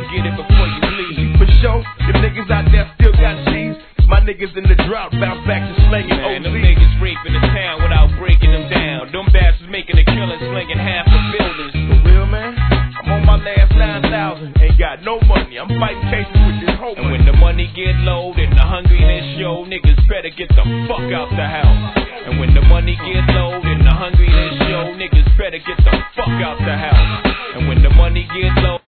get it before you leave. For sure, them niggas out there still got cheese. My niggas in the drought bounce back to slinging Man, OZ. them niggas raping the town without breaking them down. Them bastards making a killing, slinging half the buildings. For real, man? I'm on my last 9,000. Ain't got no money. I'm fighting cases with this whole And when the money get low, then the hungriness show. Niggas better get the fuck out the house. And when the money get low, then the hungriness show. Niggas better get the fuck out the house. And when the money get low.